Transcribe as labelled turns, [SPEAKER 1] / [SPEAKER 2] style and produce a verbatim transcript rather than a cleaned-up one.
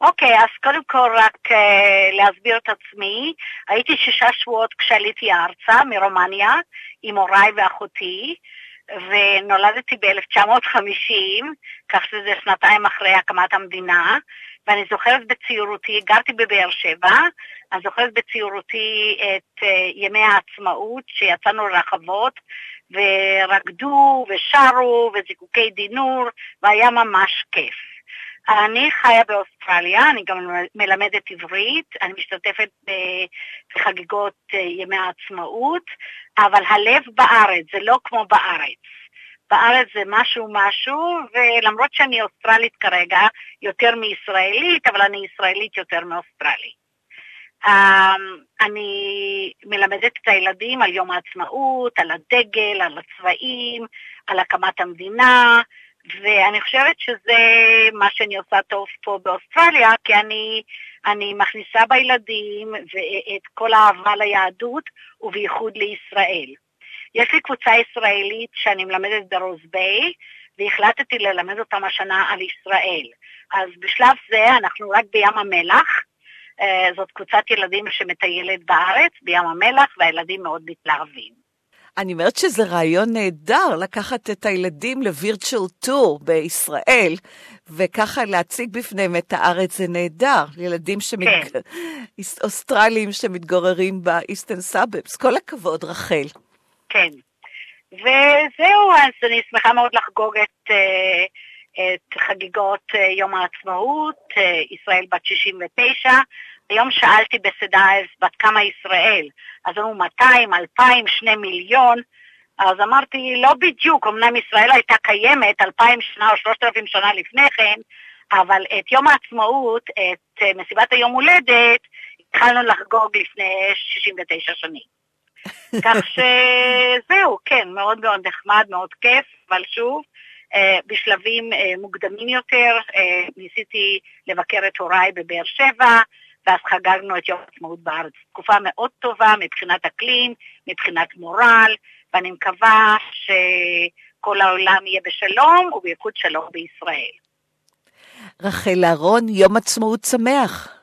[SPEAKER 1] אוקיי, אז קודם כל רק uh, להסביר את עצמי. הייתי שישה שבועות כשעליתי ארצה מרומניה עם הוריי ואחותי, ונולדתי ב-אלף תשע מאות וחמישים, כך שזה שנתיים אחרי הקמת המדינה, ואני זוכרת בצעירותי, גרתי בבאר שבע, אני זוכרת בצעירותי את uh, ימי העצמאות שיצאנו לרחבות, ורקדו ושרו וזיקוקי דינור, והיה ממש כיף. אני חיה באוסטרליה, אני גם מלמדת עברית, אני משתתפת בחגיגות ימי העצמאות, אבל הלב בארץ, זה לא כמו בארץ. בארץ זה משהו משהו, ולמרות שאני אוסטרלית כרגע, יותר מישראלית, אבל אני ישראלית יותר מאוסטרלית. אני מלמדת את הילדים על יום העצמאות, על הדגל, על הצבעים, על הקמת המדינה, ואני חושבת שזה מה שאני עושה טוב פה באוסטרליה, כי אני, אני מכניסה בילדים ואת כל האהבה ליהדות ובייחוד לישראל. יש לי קבוצה ישראלית שאני מלמדת ברוז ביי, והחלטתי ללמד אותם השנה על ישראל. אז בשלב זה אנחנו רק בים המלח, זאת קבוצת ילדים שמטיילת בארץ, בים המלח, והילדים מאוד מתלהבים.
[SPEAKER 2] אני אומרת שזה רעיון נהדר לקחת את הילדים לווירטואל טור בישראל, וככה להציג בפניהם את הארץ, זה נהדר. ילדים שמתג... כן. אוסטרליים שמתגוררים באיסטרן סאבארבס. כל הכבוד, רחל.
[SPEAKER 1] כן. וזהו, אז אני שמחה מאוד לחגוג את, את חגיגות יום העצמאות, ישראל בת שישים ותשע, היום שאלתי בסדאייבס בת כמה ישראל, אז אמרו מאתיים, אלפיים, שני מיליון, אז אמרתי לא בדיוק, אמנם ישראל הייתה קיימת אלפיים שנה או שלושת אלפים שנה לפני כן, אבל את יום העצמאות, את מסיבת היום הולדת, התחלנו לחגוג לפני שישים ותשע שנים. כך שזהו, כן, מאוד מאוד נחמד, מאוד כיף, אבל שוב, בשלבים מוקדמים יותר, ניסיתי לבקר את הוריי בבאר שבע, ואז חגגנו את יום העצמאות בארץ. תקופה מאוד טובה מבחינת אקלים, מבחינת מורל, ואני מקווה שכל העולם יהיה בשלום, ובייחוד שלום בישראל.
[SPEAKER 2] רחל אהרון, יום עצמאות שמח.